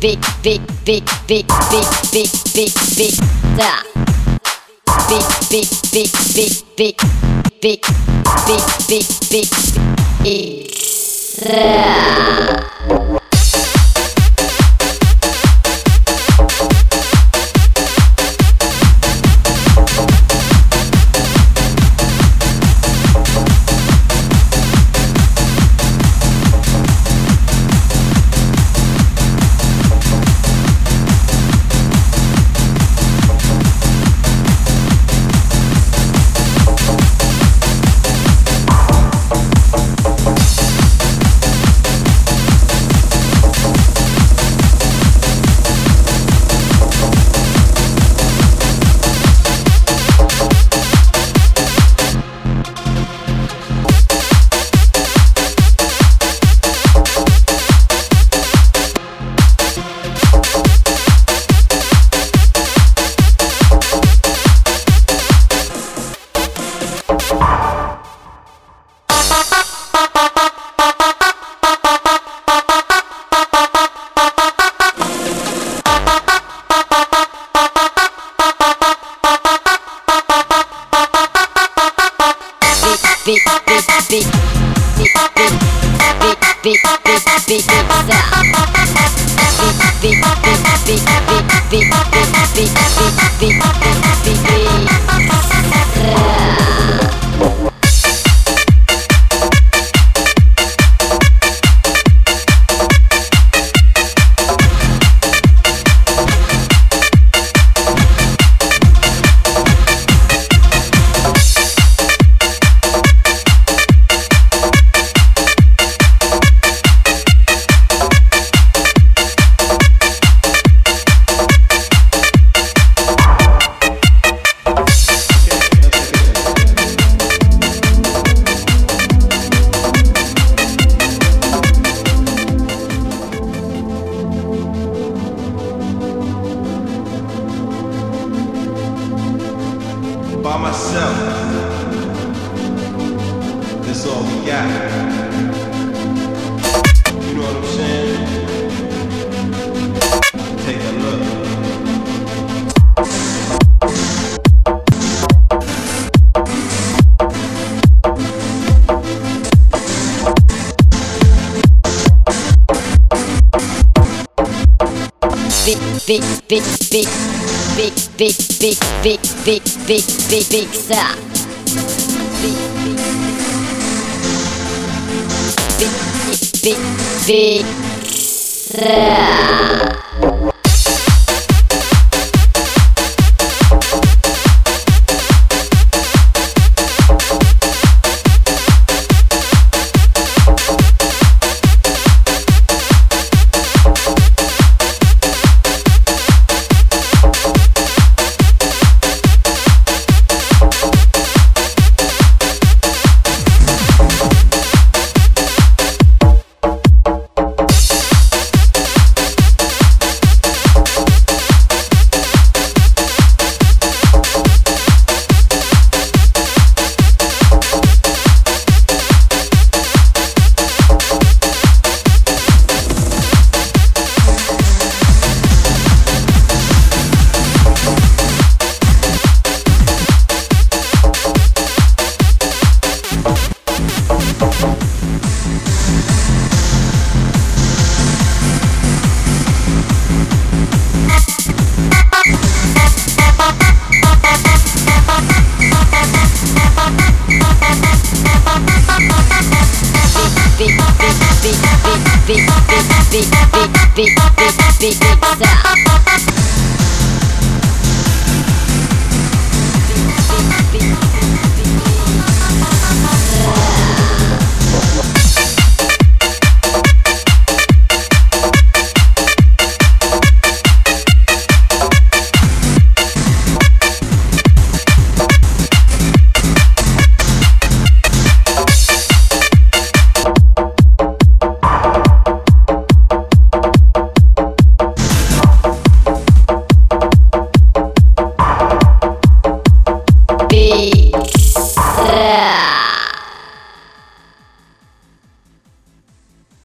big, big, big, big, big, big, big, big, da. Big, big, big, big, big, big, big, big, big, big, da. Big, big, big, big, big, big, big, big, big, big, big, big, by myself. That's all we got. You know what I'm saying? Take a look. big, big, big, big, big, big, big, big, big, big, big, big, sa. Big, big, big, big, big, sa.